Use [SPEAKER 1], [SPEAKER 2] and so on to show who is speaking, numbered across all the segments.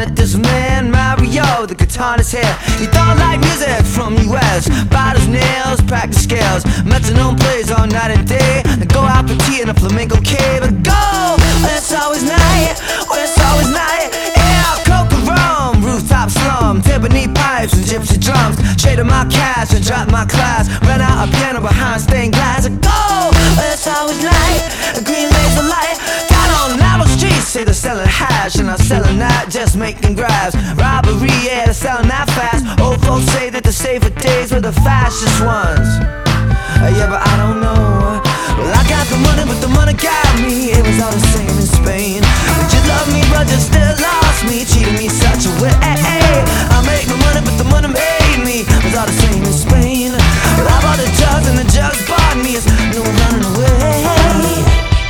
[SPEAKER 1] met this man, Mario, the guitar in his hair. He don't like music from US, bite his nails, practice scales, metronome plays all night and day. Then go out for tea in a flamenco cave and go where it's always night, where it's always night. Yeah, coca rum, rooftop slum, timpani pipes and gypsy drums. Traded my cash and dropped my class, ran out a piano behind stained glass and go where it's always night, a green laser light. Down on narrow streets, say they're selling hash, and I'm selling that, just making grabs. Robbery, yeah, they're selling that fast. Old folks say that the safer days were the fastest ones. Yeah, but I don't know. Well, I got the money, but the money got me. It was all the same in Spain. But you love me, but you still lost me. Cheated me such a way. I make no money, but the money made me. It was all the same in Spain. But I bought the drugs, and the drugs bought me. It's no running away.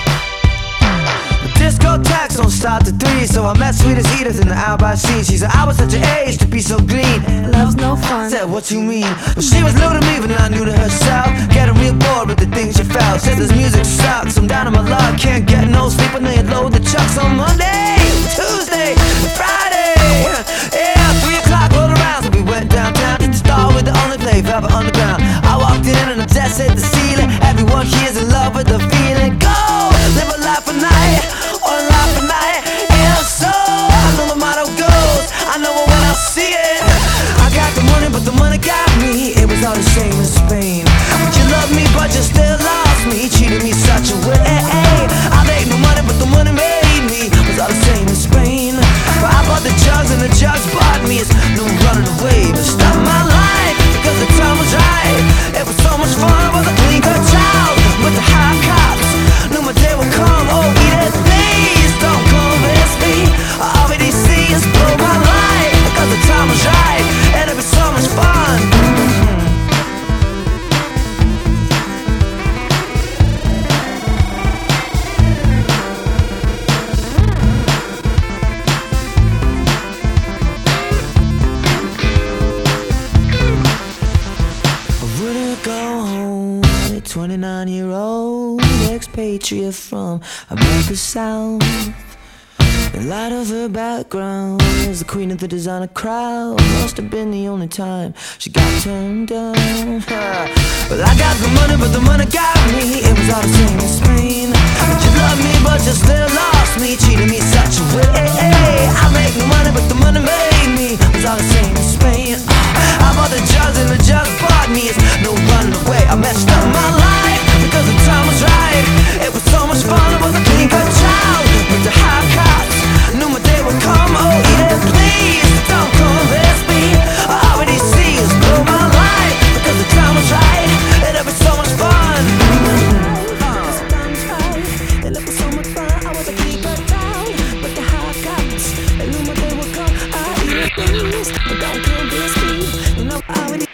[SPEAKER 1] Discotheques don't start to 3, so I met Sweet as Edith in the Outback scene. She said I was such an age to be so green.
[SPEAKER 2] Love's no fun.
[SPEAKER 1] I said, what you mean? Well, she was new to me, but not new to herself. Getting real bored with the things she felt. Said this music sucks, I'm down on my luck. Can't get no sleep when they load the trucks on Monday, Tuesday, Friday. Yeah, 3 o'clock rolled around, so we went downtown to the store with the only place ever underground. I walked in and the desk hit the ceiling. Everyone here's in love with the feeling. Go, live a life a night. One life a night, and so I know the motto goes, I know it when I see it. I got the money, but the money got me. It was all the same in Spain. You love me, but you still lost me. Cheated me such a way. I make no money, but the money made me. It was all the same in Spain. But I bought the drugs, and the drugs bought me. It's no running away, but stop my life because the time was right. It was so much fun with a clean cut child, with the high cops. Knew my day would come. Oh, Edith, please don't convince me. All we see is blow my life because the time was right, and it was so much fun. I wouldn't go home, a 29-year-old expatriate from America South. The light of her background was the queen of the designer crowd. Must have been the only time she got turned down. Well, I got the money, but the money got me. It was all the same in Spain. But you love me, but you still lost me. Cheated me such a way. I make no money, but the money made me. It was all the same in Spain. I bought the drugs, and the drugs bought me. It's no running away. I messed up my life because the time was right. It was so much fun. I was a clean cut child with the high cops. Knew my day would come. Oh, Edith, please don't convince me. I already see is blow my life because the time was right, and it was so much fun. Because the time was right, and it was so much fun. I was a clean cut child with the high cops. I knew my day would come. Edith, please, but don't convince me. You know I already